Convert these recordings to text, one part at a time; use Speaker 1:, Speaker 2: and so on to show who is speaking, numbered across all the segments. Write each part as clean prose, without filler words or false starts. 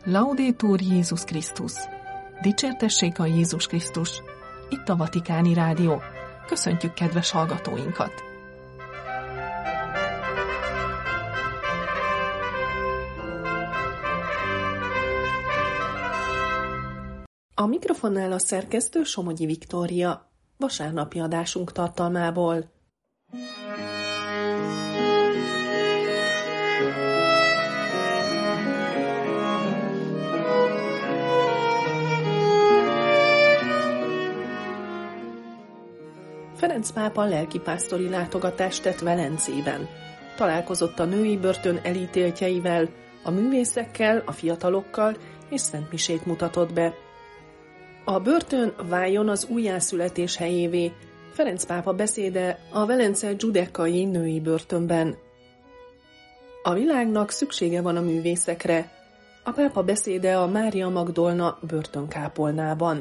Speaker 1: Laudetur Jézus Krisztus! Dicsértessék a Jézus Krisztus! Itt a Vatikáni Rádió. Köszöntjük kedves hallgatóinkat! A mikrofonnál a szerkesztő Somogyi Viktória, vasárnapi adásunk tartalmából. Ferenc pápa lelkipásztori látogatást tett Velencében. Találkozott a női börtön elítéltjeivel, a művészekkel, a fiatalokkal és szentmisét mutatott be. A börtön váljon az újjászületés helyévé. Ferenc pápa beszéde a Velence Giudecai női börtönben. A világnak szüksége van a művészekre. A pápa beszéde a Mária Magdolna börtönkápolnában.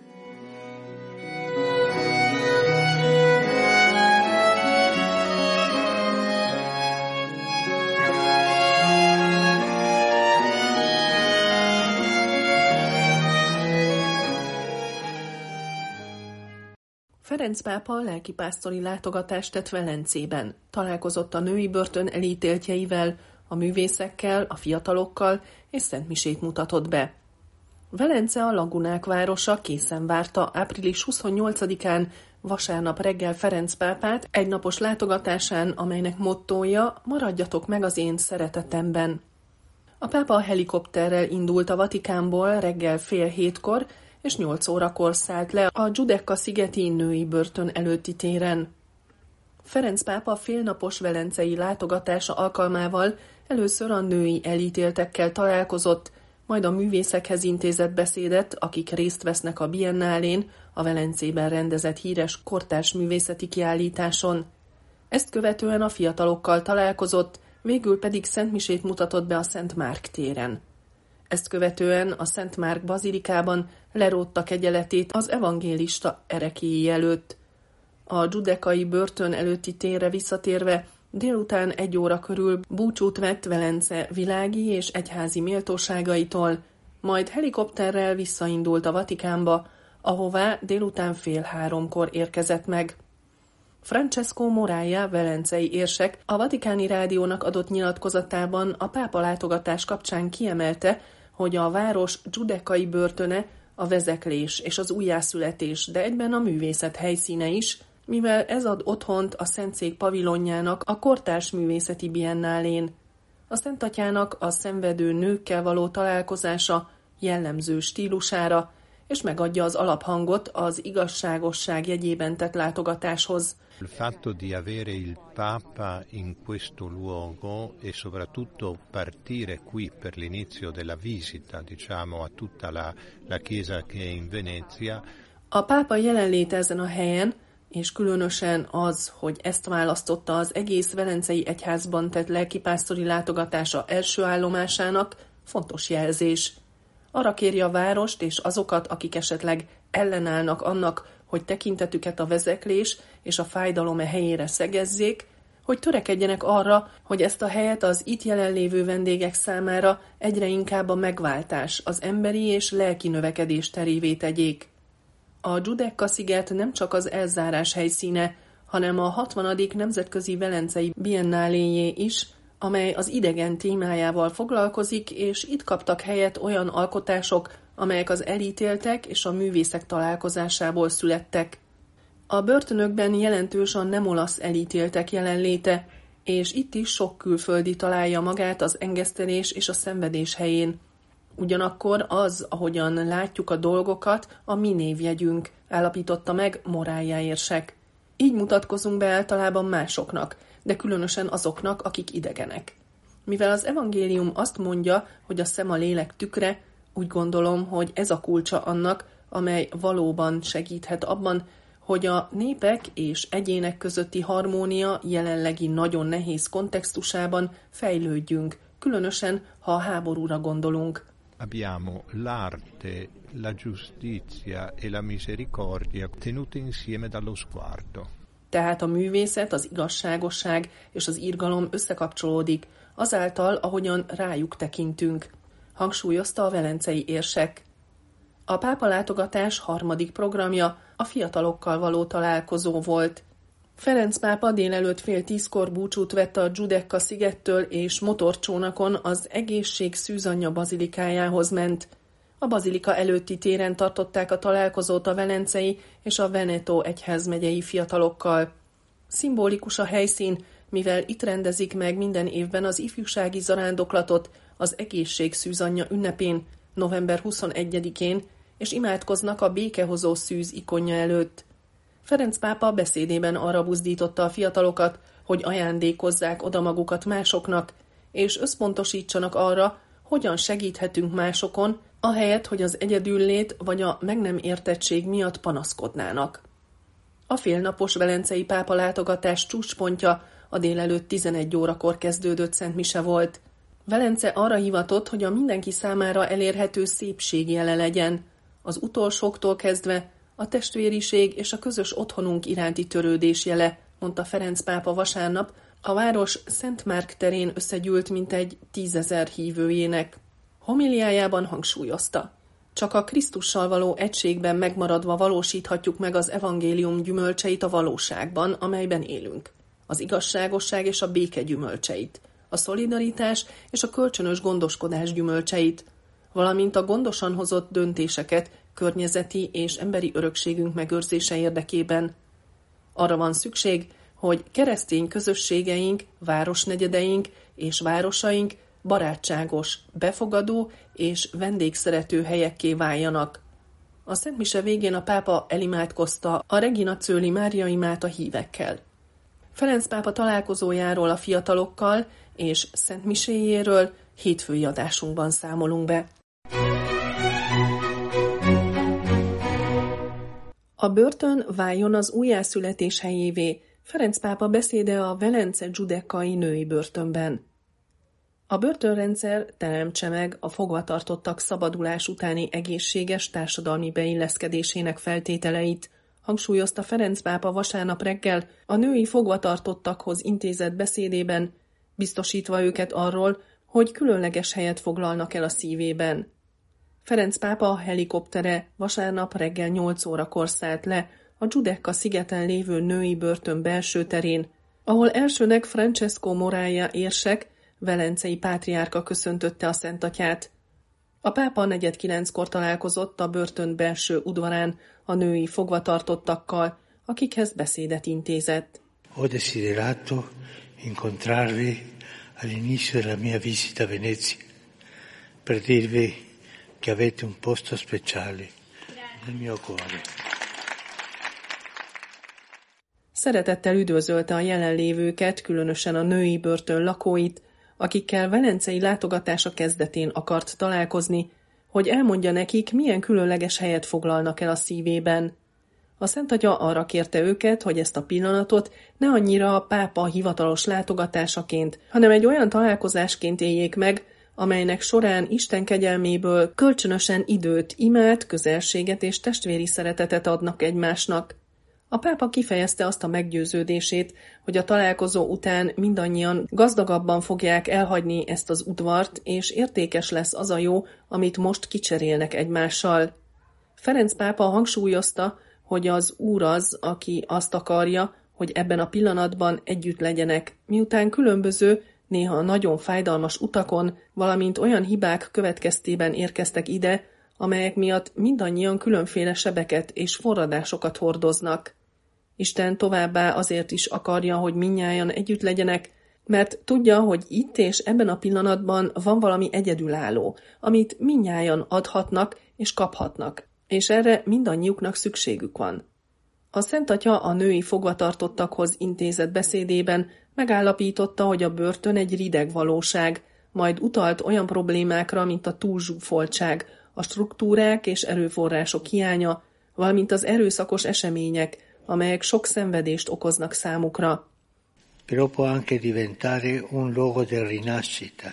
Speaker 1: Ferenc pápa lelkipásztori látogatást tett Velencében. Találkozott a női börtön elítéltjeivel, a művészekkel, a fiatalokkal és szentmisét mutatott be. Velence a lagunák városa készen várta április 28-án vasárnap reggel Ferenc pápát egynapos látogatásán, amelynek mottója maradjatok meg az én szeretetemben. A pápa helikopterrel indult a Vatikánból reggel 6:30 és 8 órakor szállt le a Giudecca szigeti női börtön előtti téren. Ferenc pápa félnapos velencei látogatása alkalmával először a női elítéltekkel találkozott, majd a művészekhez intézett beszédet, akik részt vesznek a Biennálén, a Velencében rendezett híres kortárs művészeti kiállításon. Ezt követően a fiatalokkal találkozott, végül pedig szentmisét mutatott be a Szent Márk téren. Ezt követően a Szent Márk bazilikában lerótta kegyeletét az evangélista ereklyéi előtt. A Giudecai börtön előtti térre visszatérve délután 1 óra körül búcsút vett Velence világi és egyházi méltóságaitól, majd helikopterrel visszaindult a Vatikánba, ahová délután 2:30 érkezett meg. Francesco Moraia, velencei érsek a Vatikáni Rádiónak adott nyilatkozatában a pápa látogatás kapcsán kiemelte, hogy a város Giudecai börtöne a vezeklés és az újjászületés, de egyben a művészet helyszíne is, mivel ez ad otthont a Szentszék pavilonjának a kortárs művészeti biennálén. A Szent Atyának a szenvedő nőkkel való találkozása jellemző stílusára, és megadja az alaphangot az igazságosság jegyében tett látogatáshoz.
Speaker 2: Il fatto di avere il Papa in questo luogo e soprattutto partire qui per l'inizio della visita, diciamo, a tutta la chiesa che è in Venezia.
Speaker 1: A pápa jelenléte ezen a helyen, és különösen az, hogy ezt választotta az egész velencei egyházban tett lelkipásztori látogatása első állomásának, fontos jelzés. Arra kéri a várost és azokat, akik esetleg ellenállnak annak, hogy tekintetüket a vezeklés és a fájdalom helyére szegezzék, hogy törekedjenek arra, hogy ezt a helyet az itt jelenlévő vendégek számára egyre inkább a megváltás, az emberi és lelki növekedés terévé tegyék. A Giudecca sziget nem csak az elzárás helyszíne, hanem a 60. nemzetközi velencei biennáléjé is, amely az idegen témájával foglalkozik, és itt kaptak helyet olyan alkotások, amelyek az elítéltek és a művészek találkozásából születtek. A börtönökben jelentős a nem olasz elítéltek jelenléte, és itt is sok külföldi találja magát az engesztelés és a szenvedés helyén. Ugyanakkor az, ahogyan látjuk a dolgokat, a mi névjegyünk, állapította meg Moraia érsek. Így mutatkozunk be általában másoknak, de különösen azoknak, akik idegenek. Mivel az evangélium azt mondja, hogy a szem a lélek tükre, úgy gondolom, hogy ez a kulcsa annak, amely valóban segíthet abban, hogy a népek és egyének közötti harmónia jelenlegi nagyon nehéz kontextusában fejlődjünk, különösen, ha a háborúra gondolunk.
Speaker 2: Abbiamo l'arte, la giustizia e la misericordia tenute insieme dallo sguardo.
Speaker 1: Tehát a művészet, az igazságosság és az irgalom összekapcsolódik, azáltal, ahogyan rájuk tekintünk. hangsúlyozta a velencei érsek. A pápa látogatás harmadik programja a fiatalokkal való találkozó volt. Ferenc pápa délelőtt 9:30 búcsút vett a Giudecca szigettől, és motorcsónakon az Egészség Szűzanyja bazilikájához ment. A bazilika előtti téren tartották a találkozót a velencei és a Veneto egyházmegyei fiatalokkal. Szimbolikus a helyszín, mivel itt rendezik meg minden évben az ifjúsági zarándoklatot az Egészség Szűzanyja ünnepén, november 21-én, és imádkoznak a békehozó szűz ikonja előtt. Ferenc pápa beszédében arra buzdította a fiatalokat, hogy ajándékozzák oda magukat másoknak, és összpontosítsanak arra, hogyan segíthetünk másokon, ahelyett, hogy az egyedüllét vagy a meg nem értettség miatt panaszkodnának. A félnapos velencei pápa látogatás csúcspontja a délelőtt 11 órakor kezdődött szentmise volt. Velence arra hivatott, hogy a mindenki számára elérhető szépség jele legyen, az utolsóktól kezdve a testvériség és a közös otthonunk iránti törődés jele, mondta Ferenc pápa vasárnap, a város Szent Márk terén összegyűlt mintegy 10 000 hívőjének. Homiliájában hangsúlyozta: csak a Krisztussal való egységben megmaradva valósíthatjuk meg az evangélium gyümölcseit a valóságban, amelyben élünk. Az igazságosság és a béke gyümölcseit, a szolidaritás és a kölcsönös gondoskodás gyümölcseit, valamint a gondosan hozott döntéseket környezeti és emberi örökségünk megőrzése érdekében. Arra van szükség, hogy keresztény közösségeink, városnegyedeink és városaink barátságos, befogadó és vendégszerető helyekké váljanak. A szentmise végén a pápa elimádkozta a Regina Coeli Mária imát a hívekkel. Ferenc pápa találkozójáról a fiatalokkal és szentmiséjéről hétfői adásunkban számolunk be. A börtön váljon az újjászületés helyévé, Ferenc pápa beszéde a Velence Giudeccai női börtönben. A börtönrendszer teremtse meg a fogvatartottak szabadulás utáni egészséges társadalmi beilleszkedésének feltételeit, hangsúlyozta Ferenc pápa vasárnap reggel a női fogvatartottakhoz intézett beszédében, biztosítva őket arról, hogy különleges helyet foglalnak el a szívében. Ferenc pápa helikoptere vasárnap reggel 8 órakor szállt le a Giudecca szigeten lévő női börtön belső terén, ahol elsőnek Francesco Moraia érsek, velencei pátriárka köszöntötte a Szentatyát. A pápa 8:45 találkozott a börtön belső udvarán a női fogvatartottakkal, akikhez beszédet intézett.
Speaker 3: Ho desiderato incontrarvi all'inizio della mia visita a Venezia per dirvi che avete un posto speciale nel mio cuore.
Speaker 1: Szeretettel üdvözölte a jelenlévőket, különösen a női börtön lakóit, akikkel velencei látogatása kezdetén akart találkozni, hogy elmondja nekik, milyen különleges helyet foglalnak el a szívében. A Szentatya arra kérte őket, hogy ezt a pillanatot ne annyira a pápa hivatalos látogatásaként, hanem egy olyan találkozásként éljék meg, amelynek során Isten kegyelméből kölcsönösen időt, imát, közelséget és testvéri szeretetet adnak egymásnak. A pápa kifejezte azt a meggyőződését, hogy a találkozó után mindannyian gazdagabban fogják elhagyni ezt az udvart, és értékes lesz az a jó, amit most kicserélnek egymással. Ferenc pápa hangsúlyozta, hogy az Úr az, aki azt akarja, hogy ebben a pillanatban együtt legyenek, miután különböző, néha nagyon fájdalmas utakon, valamint olyan hibák következtében érkeztek ide, amelyek miatt mindannyian különféle sebeket és forradásokat hordoznak. Isten továbbá azért is akarja, hogy mindnyájan együtt legyenek, mert tudja, hogy itt és ebben a pillanatban van valami egyedülálló, amit mindnyájan adhatnak és kaphatnak, és erre mindannyiuknak szükségük van. A Szentatya a női fogvatartottakhoz intézett beszédében megállapította, hogy a börtön egy rideg valóság, majd utalt olyan problémákra, mint a túlzsúfoltság, a struktúrák és erőforrások hiánya, valamint az erőszakos események, amelyek sok szenvedést okoznak számukra.
Speaker 3: Però può anche diventare un luogo di rinascita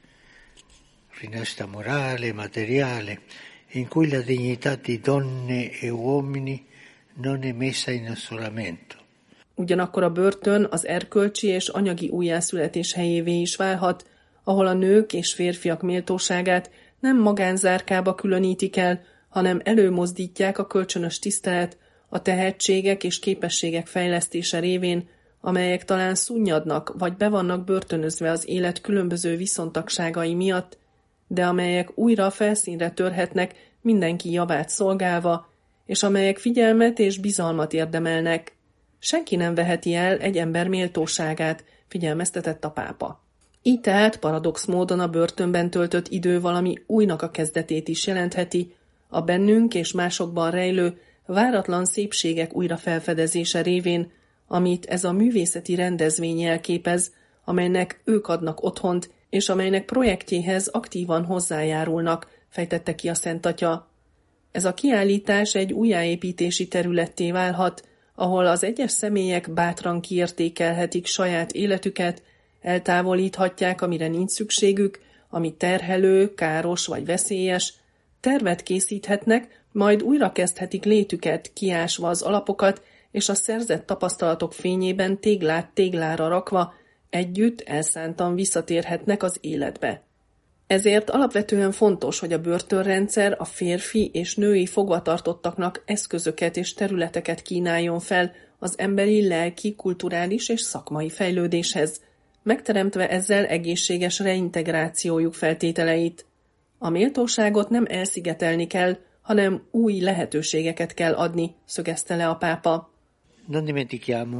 Speaker 3: morale, materiale, in cui la dignità di donne e uomini non è messa in isolamento.
Speaker 1: Ugyanakkor a börtön az erkölcsi és anyagi újjászületés helyévé is válhat, ahol a nők és férfiak méltóságát nem magánzárkába különítik el, hanem előmozdítják a kölcsönös tisztelet, a tehetségek és képességek fejlesztése révén, amelyek talán szunnyadnak vagy be vannak börtönözve az élet különböző viszontagságai miatt, de amelyek újra felszínre törhetnek mindenki javát szolgálva, és amelyek figyelmet és bizalmat érdemelnek. Senki nem veheti el egy ember méltóságát, figyelmeztetett a pápa. Így tehát paradox módon a börtönben töltött idő valami újnak a kezdetét is jelentheti, a bennünk és másokban rejlő váratlan szépségek újra felfedezése révén, amit ez a művészeti rendezvény jelképez, amelynek ők adnak otthont, és amelynek projektjéhez aktívan hozzájárulnak, fejtette ki a Szent Atya. Ez a kiállítás egy újjáépítési területté válhat, ahol az egyes személyek bátran kiértékelhetik saját életüket, eltávolíthatják, amire nincs szükségük, ami terhelő, káros vagy veszélyes, tervet készíthetnek, majd újra kezdhetik létüket, kiásva az alapokat, és a szerzett tapasztalatok fényében téglát téglára rakva, együtt elszántan visszatérhetnek az életbe. Ezért alapvetően fontos, hogy a börtönrendszer a férfi és női fogvatartottaknak eszközöket és területeket kínáljon fel az emberi, lelki, kulturális és szakmai fejlődéshez, megteremtve ezzel egészséges reintegrációjuk feltételeit. A méltóságot nem elszigetelni kell, hanem új lehetőségeket kell adni, szögezte le a pápa.
Speaker 3: Non dimentichiamo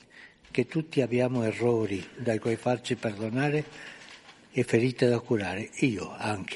Speaker 3: che tutti abbiamo errori dai quali farci perdonare e ferite da curare, io anche.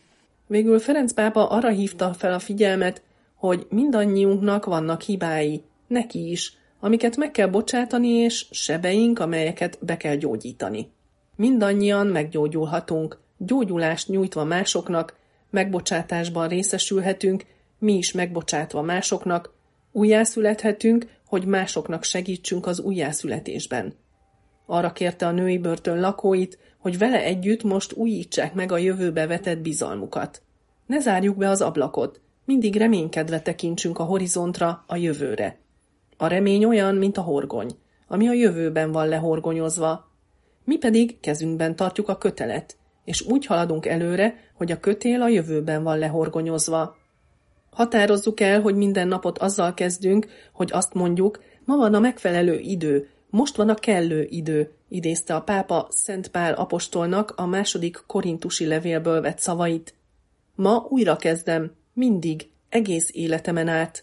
Speaker 1: Végül Ferenc pápa arra hívta fel a figyelmet, hogy mindannyiunknak vannak hibái, neki is, amiket meg kell bocsátani, és sebeink, amelyeket be kell gyógyítani. Mindannyian meggyógyulhatunk, gyógyulást nyújtva másoknak, megbocsátásban részesülhetünk, mi is megbocsátva másoknak, újjászülethetünk, hogy másoknak segítsünk az újjászületésben. Arra kérte a női börtön lakóit, hogy vele együtt most újítsák meg a jövőbe vetett bizalmukat. Ne zárjuk be az ablakot, mindig reménykedve tekintsünk a horizontra, a jövőre. A remény olyan, mint a horgony, ami a jövőben van lehorgonyozva. Mi pedig kezünkben tartjuk a kötelet, és úgy haladunk előre, hogy a kötél a jövőben van lehorgonyozva. Határozzuk el, hogy minden napot azzal kezdünk, hogy azt mondjuk, ma van a megfelelő idő, most van a kellő idő, idézte a pápa Szent Pál apostolnak a 2. korintusi levélből vett szavait. Ma újra kezdem, mindig, egész életemen át.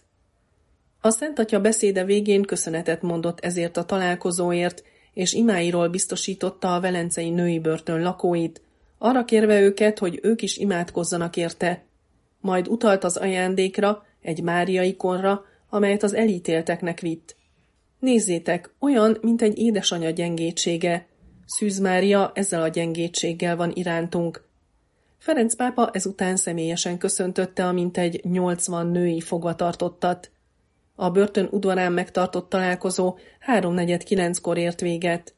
Speaker 1: A Szent Atya beszéde végén köszönetet mondott ezért a találkozóért, és imáiról biztosította a velencei női börtön lakóit, arra kérve őket, hogy ők is imádkozzanak érte. Majd utalt az ajándékra, egy Mária ikonra, amelyet az elítélteknek vitt. Nézzétek, olyan, mint egy édesanya gyengétsége. Szűz Mária ezzel a gyengétséggel van irántunk. Ferenc pápa ezután személyesen köszöntötte a mintegy 80 női fogvatartottat. A börtön udvarán megtartott találkozó 8:45-kor ért véget.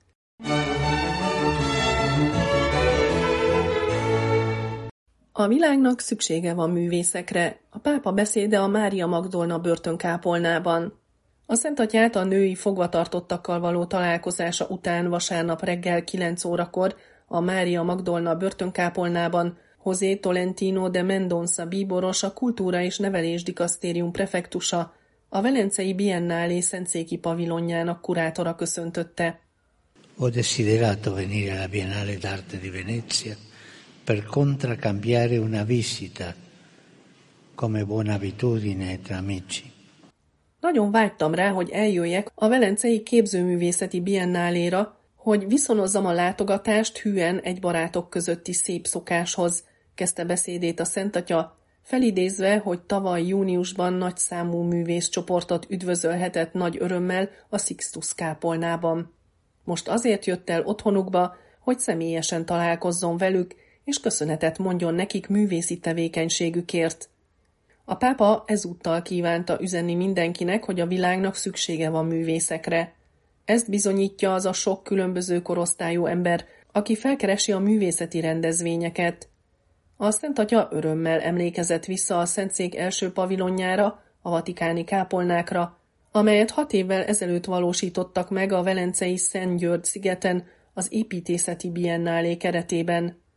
Speaker 1: A világnak szüksége van művészekre. A pápa beszéde a Mária Magdolna börtönkápolnában. A Szent Atyát a női fogvatartottakkal való találkozása után vasárnap reggel 9 órakor a Mária Magdolna börtönkápolnában José Tolentino de Mendonça bíboros, a Kultúra és Nevelés Dikasztérium prefektusa, a Velencei Biennálé szentszéki pavilonjának kurátora köszöntötte.
Speaker 3: Ho desiderato venire alla Biennale d'Arte di Venezia per contraccambiare una visita come buona abitudine tra amici.
Speaker 1: Nagyon vágytam rá, hogy eljöjjek a Velencei Képzőművészeti Biennáléra, hogy viszonozzam a látogatást hűen egy barátok közötti szép szokáshoz, kezdte beszédét a Szent Atya, felidézve, hogy tavaly júniusban nagyszámú művészcsoportot üdvözölhetett nagy örömmel a Sixtus kápolnában. Most azért jött el otthonukba, hogy személyesen találkozzon velük, és köszönetet mondjon nekik művészi tevékenységükért. A pápa ezúttal kívánta üzenni mindenkinek, hogy a világnak szüksége van művészekre. Ezt bizonyítja az a sok különböző korosztályú ember, aki felkeresi a művészeti rendezvényeket. A Szent Atya örömmel emlékezett vissza a Szentszék első pavilonjára, a vatikáni kápolnákra, amelyet 6 évvel ezelőtt valósítottak meg a velencei Szent György szigeten az építészeti biennálé keretében.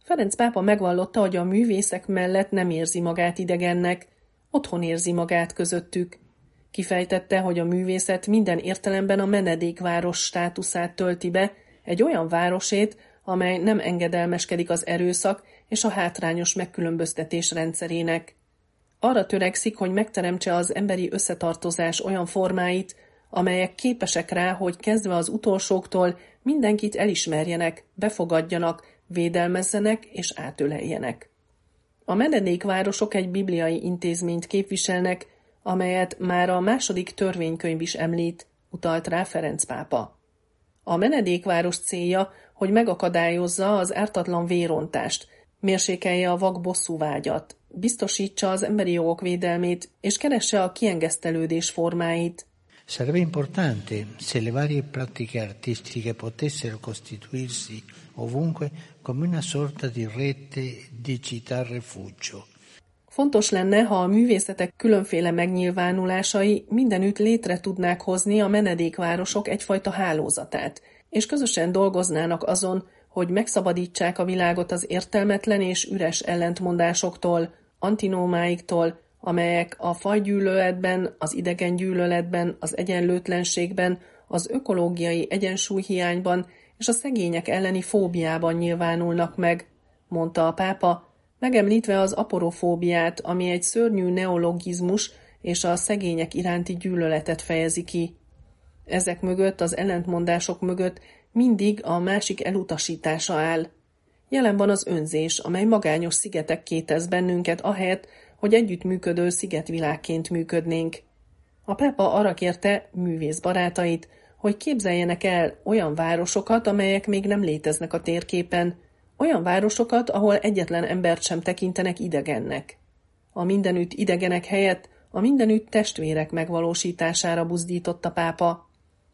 Speaker 1: Ferenc pápa megvallotta, hogy a művészek mellett nem érzi magát idegennek, otthon érzi magát közöttük. Kifejtette, hogy a művészet minden értelemben a menedékváros státuszát tölti be, egy olyan városét, amely nem engedelmeskedik az erőszak és a hátrányos megkülönböztetés rendszerének. Arra törekszik, hogy megteremtse az emberi összetartozás olyan formáit, amelyek képesek rá, hogy kezdve az utolsóktól mindenkit elismerjenek, befogadjanak, védelmezzenek és átöleljenek. A menedékvárosok egy bibliai intézményt képviselnek, amelyet már a második törvénykönyv is említ, utalt rá Ferenc pápa. A menedékváros célja, hogy megakadályozza az ártatlan vérontást, mérsékelje a vak bosszúvágyat, biztosítsa az emberi jogok védelmét és keresse a kiengesztelődés formáit.
Speaker 3: Sarebbe importante se le varie pratiche artistiche potessero costituirsi ovunque come una sorta di rete di città refugio.
Speaker 1: Fontos lenne, ha a művészetek különféle megnyilvánulásai mindenütt létre tudnák hozni a menedékvárosok egyfajta hálózatát, és közösen dolgoznának azon, hogy megszabadítsák a világot az értelmetlen és üres ellentmondásoktól, antinómáiktól, amelyek a fajgyűlöletben, az idegengyűlöletben, az egyenlőtlenségben, az ökológiai egyensúlyhiányban és a szegények elleni fóbiában nyilvánulnak meg, mondta a pápa, megemlítve az aporofóbiát, ami egy szörnyű neologizmus és a szegények iránti gyűlöletet fejezi ki. Ezek mögött, az ellentmondások mögött mindig a másik elutasítása áll. Jelen van az önzés, amely magányos szigetekké tesz bennünket ahelyett, hogy együttműködő szigetvilágként működnénk. A pápa arra kérte művész barátait, hogy képzeljenek el olyan városokat, amelyek még nem léteznek a térképen, olyan városokat, ahol egyetlen embert sem tekintenek idegennek. A mindenütt idegenek helyett a mindenütt testvérek megvalósítására buzdított a pápa.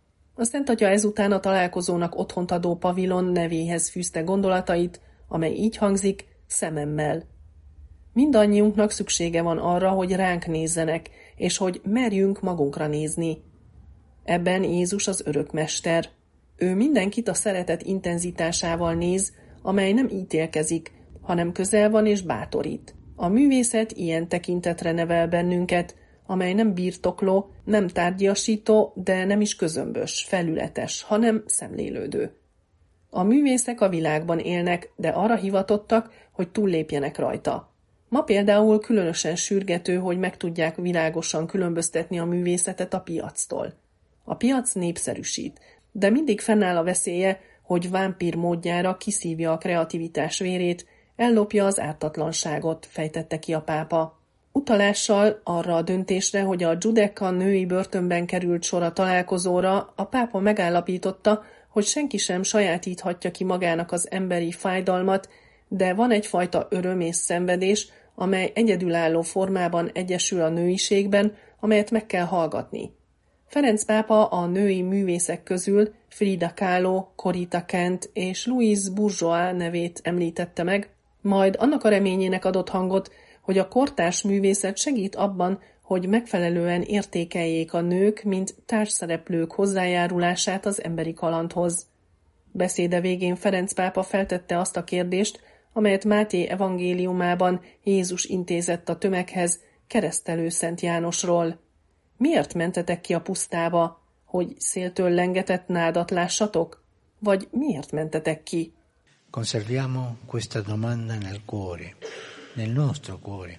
Speaker 1: A Szentatya ezután a találkozónak otthont adó pavilon nevéhez fűzte gondolatait, amely így hangzik, szememmel. Mindannyiunknak szüksége van arra, hogy ránk nézzenek, és hogy merjünk magunkra nézni. Ebben Jézus az örökmester. Ő mindenkit a szeretet intenzitásával néz, amely nem ítélkezik, hanem közel van és bátorít. A művészet ilyen tekintetre nevel bennünket, amely nem birtokló, nem tárgyasító, de nem is közömbös, felületes, hanem szemlélődő. A művészek a világban élnek, de arra hivatottak, hogy túllépjenek rajta. Ma például különösen sürgető, hogy meg tudják világosan különböztetni a művészetet a piactól. A piac népszerűsít, de mindig fennáll a veszélye, hogy vámpír módjára kiszívja a kreativitás vérét, ellopja az ártatlanságot, fejtette ki a pápa. Utalással arra a döntésre, hogy a Giudecca női börtönben került sor a találkozóra, a pápa megállapította, hogy senki sem sajátíthatja ki magának az emberi fájdalmat, de van egyfajta öröm és szenvedés, amely egyedülálló formában egyesül a nőiségben, amelyet meg kell hallgatni. Ferenc pápa a női művészek közül Frida Kahlo, Corita Kent és Louise Bourgeois nevét említette meg, majd annak a reményének adott hangot, hogy a kortárs művészet segít abban, hogy megfelelően értékeljék a nők, mint társszereplők hozzájárulását az emberi kalandhoz. Beszéde végén Ferenc pápa feltette azt a kérdést, amelyet Máté evangéliumában Jézus intézett a tömeghez keresztelő Szent Jánosról. Miért mentetek ki a pusztába, hogy széltől lengetett nádat lássatok? Vagy miért mentetek ki?
Speaker 3: Conserviamo questa domanda nel cuore, nel nostro cuore.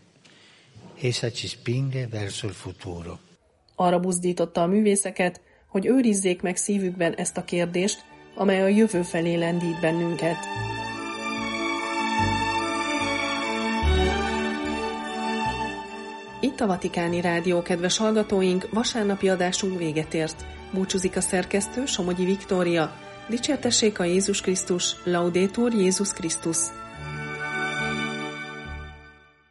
Speaker 3: Essa ci spinge verso il futuro.
Speaker 1: Arra buzdította a művészeket, hogy őrizzék meg szívükben ezt a kérdést, amely a jövő felé lendít bennünket. Itt a Vatikáni Rádió, kedves hallgatóink, vasárnapi adásunk véget ért. Búcsúzik a szerkesztő, Somogyi Viktória. Dicsértessék a Jézus Krisztus, Laudetur Jézus Krisztus.